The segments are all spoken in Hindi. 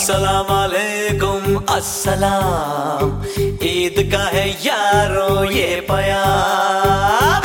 अस्सलाम वालेकुम अस्सलाम, ईद का है यारो ये प्यार।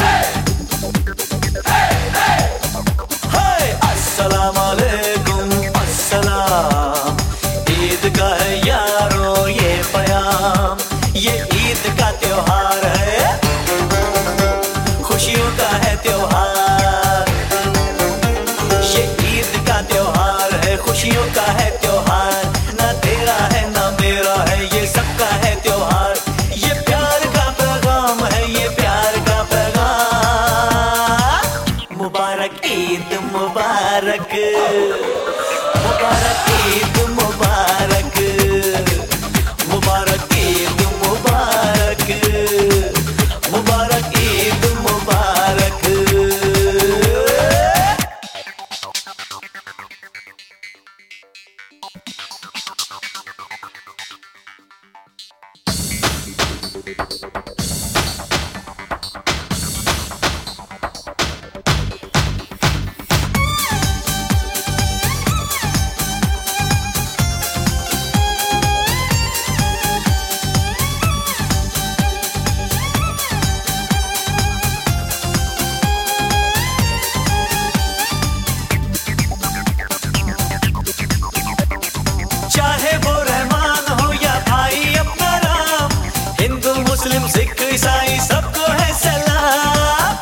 अस्सलाम वालेकुम अस्सलाम, ईद का है यारो ये प्यार। ये ईद का त्योहार है, खुशियों का है त्योहार। ये ईद का त्योहार है, खुशियों का है त्योहार। ना तेरा है ना मेरा है, ये सबका है त्योहार। ये प्यार का पैगाम है, ये प्यार का पैगाम। मुबारक ईद मुबारक, मुबारक ईद मुबारक, मुबारक ईद मुबारक, मुबारक ईद मुबारक। चाहे वो रहमान हो या भाई अपना राम, हिंदू मुस्लिम सिख ईसाई सबको है सलाम।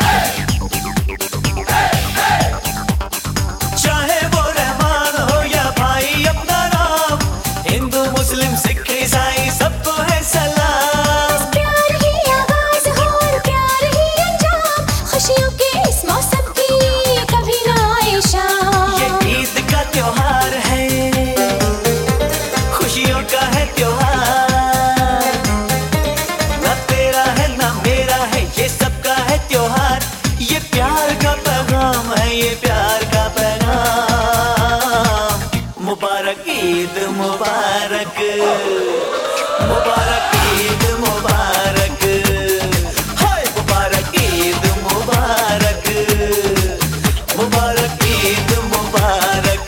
चाहे वो रहमान हो या भाई अपना राम, हिंदू मुस्लिम सिख ईसाई सबको है सलाम। प्यार ही आवाज हो और प्यार ही अंजाम, खुशियों के इस मौसम की कभी ना आए शाम। ये ईद का त्योहार है, खुशियों का है त्योहार। ना तेरा है ना मेरा है, ये सबका है त्योहार। ये प्यार का पैगाम है, ये प्यार का पैगाम। मुबारक ईद मुबारक, मुबारक ईद मुबारक, हाय मुबारक ईद मुबारक, मुबारक ईद मुबारक।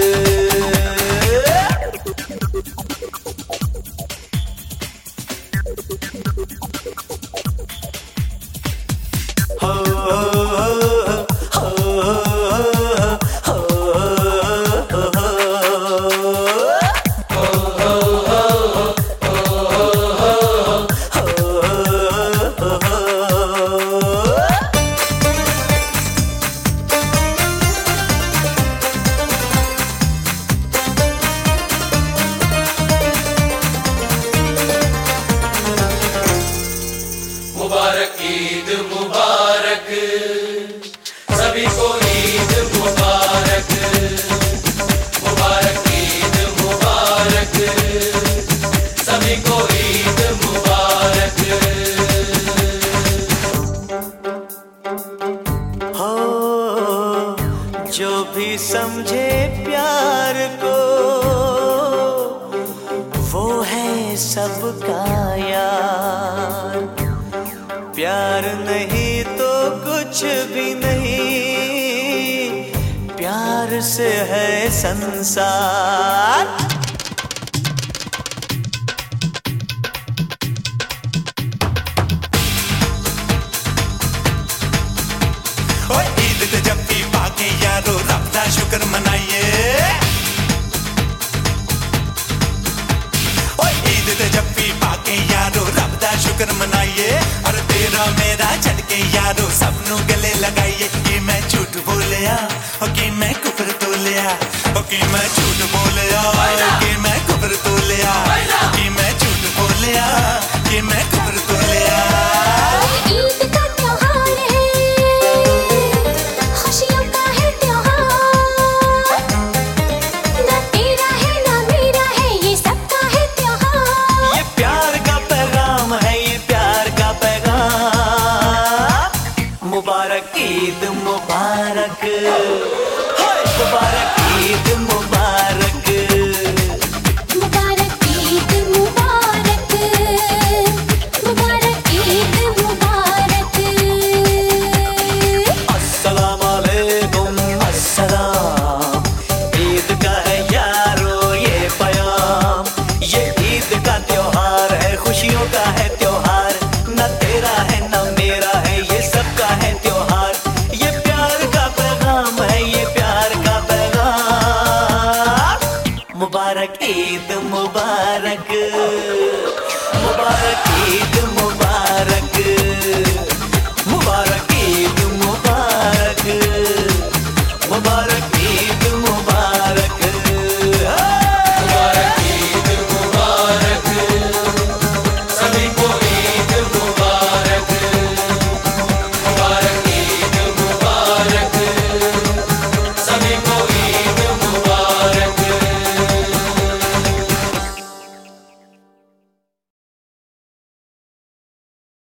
हो हो मुबारक ईद मुबारक, सभी को ईद मुबारक। मुबारक ईद मुबारक, सभी को ईद मुबारक। हो जो भी समझे प्यार को, वो है सबका यार। प्यार नहीं तो कुछ भी नहीं, प्यार से है संसार। ओए ईद ते जफ्फी पाके यारो रब दा शुक्र मनाइए। ओए ईद ते जफ्फी पाके यारो रब दा शुक्र मनाइए। और तेरा मेरा चढ़ के यारो सब नू गले लगाइए। कि मैं झूठ बोलिया ओ कि मैं कुफर तोलिया, ओ कि मैं झूठ बोलिया कि मैं कुफर तोलिया, कि मैं झूठ बोलिया कि मैं कुफर तोलिया। ईद का त्योहार है, खुशियों का है त्योहार। ना तेरा है ना मेरा है, ये सबका है त्योहार। ये प्यार का पैगाम है, ये प्यार का पैगाम। मुबारक ईद मुबारक, हाय मुबारक ईद मुबारक, मुबारक ईद मुबारक, मुबारक ईद मुबारक। अस्सलाम वालेकुम अस्सलाम, ईद का है यारो ये प्यार। मुबारक ईद मुबारक